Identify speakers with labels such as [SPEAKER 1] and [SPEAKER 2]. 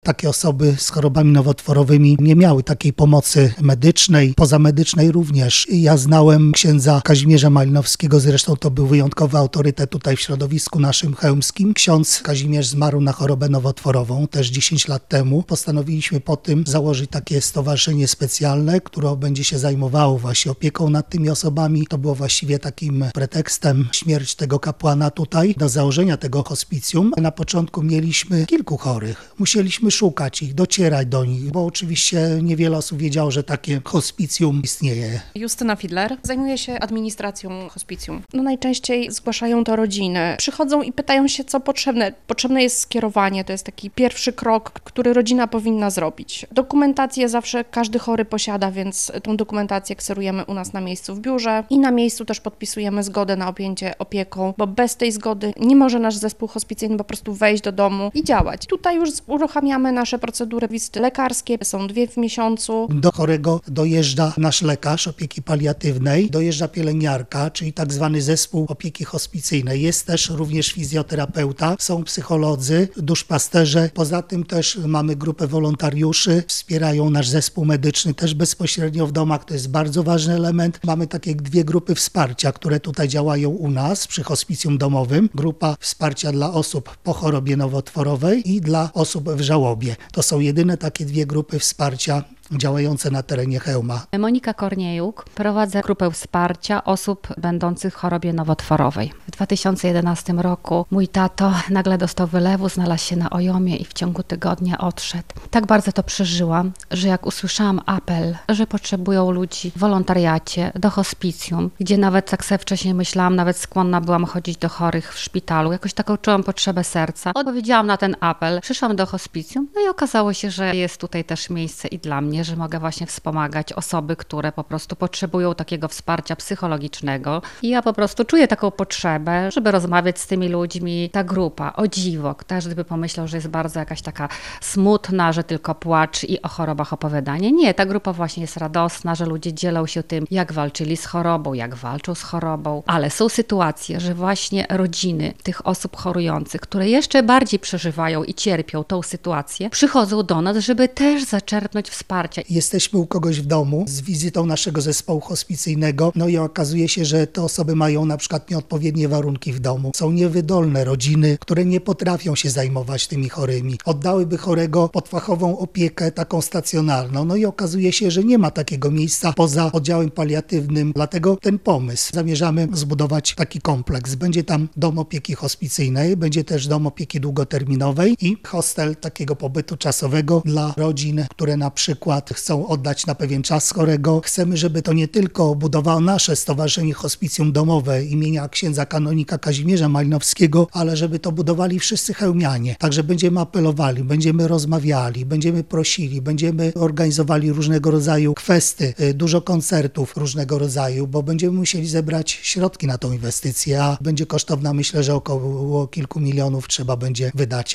[SPEAKER 1] Takie osoby z chorobami nowotworowymi nie miały takiej pomocy medycznej, pozamedycznej również. Ja znałem księdza Kazimierza Malinowskiego, zresztą to był wyjątkowy autorytet tutaj w środowisku naszym chełmskim. Ksiądz Kazimierz zmarł na chorobę nowotworową też 10 lat temu. Postanowiliśmy po tym założyć takie stowarzyszenie specjalne, które będzie się zajmowało właśnie opieką nad tymi osobami. To było właściwie takim pretekstem śmierć tego kapłana tutaj do założenia tego hospicjum. Na początku mieliśmy kilku chorych. Musieliśmy szukać ich, docierać do nich, bo oczywiście niewiele osób wiedziało, że takie hospicjum istnieje.
[SPEAKER 2] Justyna Fidler zajmuje się administracją hospicjum. Najczęściej zgłaszają to rodziny. Przychodzą i pytają się, co potrzebne. Potrzebne jest skierowanie, to jest taki pierwszy krok, który rodzina powinna zrobić. Dokumentację zawsze każdy chory posiada, więc tą dokumentację kserujemy u nas na miejscu w biurze i na miejscu też podpisujemy zgodę na objęcie opieką, bo bez tej zgody nie może nasz zespół hospicyjny po prostu wejść do domu i działać. Tutaj już uruchamiamy nasze procedury wizyty lekarskie, są 2 w miesiącu.
[SPEAKER 1] Do chorego dojeżdża nasz lekarz opieki paliatywnej, dojeżdża pielęgniarka, czyli tak zwany zespół opieki hospicyjnej. Jest też również fizjoterapeuta, są psycholodzy, duszpasterze. Poza tym też mamy grupę wolontariuszy, wspierają nasz zespół medyczny też bezpośrednio w domach. To jest bardzo ważny element. Mamy takie 2 grupy wsparcia, które tutaj działają u nas przy hospicjum domowym. Grupa wsparcia dla osób po chorobie nowotworowej i dla osób w żałobie. To są jedyne takie 2 grupy wsparcia działające na terenie Chełma.
[SPEAKER 3] Monika Korniejuk, prowadzę grupę wsparcia osób będących w chorobie nowotworowej. W 2011 roku mój tato nagle dostał wylewu, znalazł się na OJOM-ie i w ciągu tygodnia odszedł. Tak bardzo to przeżyłam, że jak usłyszałam apel, że potrzebują ludzi w wolontariacie, do hospicjum, gdzie nawet tak sobie wcześniej myślałam, nawet skłonna byłam chodzić do chorych w szpitalu, jakoś taką czułam potrzebę serca. Odpowiedziałam na ten apel, przyszłam do hospicjum, no i okazało się, że jest tutaj też miejsce i dla mnie, że mogę właśnie wspomagać osoby, które po prostu potrzebują takiego wsparcia psychologicznego. I ja po prostu czuję taką potrzebę, żeby rozmawiać z tymi ludźmi. Ta grupa, o dziwo, każdy by pomyślał, że jest bardzo jakaś taka smutna, że tylko płacz i o chorobach opowiadanie. Nie, ta grupa właśnie jest radosna, że ludzie dzielą się tym, jak walczyli z chorobą, jak walczą z chorobą. Ale są sytuacje, że właśnie rodziny tych osób chorujących, które jeszcze bardziej przeżywają i cierpią tą sytuację, przychodzą do nas, żeby też zaczerpnąć wsparcia.
[SPEAKER 1] Jesteśmy u kogoś w domu z wizytą naszego zespołu hospicyjnego, no i okazuje się, że te osoby mają na przykład nieodpowiednie warunki w domu. Są niewydolne rodziny, które nie potrafią się zajmować tymi chorymi. Oddałyby chorego pod fachową opiekę taką stacjonarną. No i okazuje się, że nie ma takiego miejsca poza oddziałem paliatywnym. Dlatego ten pomysł. Zamierzamy zbudować taki kompleks. Będzie tam dom opieki hospicyjnej, będzie też dom opieki długoterminowej i hostel takiego pobytu czasowego dla rodzin, które na przykład chcą oddać na pewien czas chorego. Chcemy, żeby to nie tylko budowało nasze Stowarzyszenie Hospicjum Domowe imienia księdza kanonika Kazimierza Malinowskiego, ale żeby to budowali wszyscy chełmianie. Także będziemy apelowali, będziemy rozmawiali, będziemy prosili, będziemy organizowali różnego rodzaju kwestie, dużo koncertów różnego rodzaju, bo będziemy musieli zebrać środki na tą inwestycję, a będzie kosztowna, myślę, że około kilku milionów trzeba będzie wydać.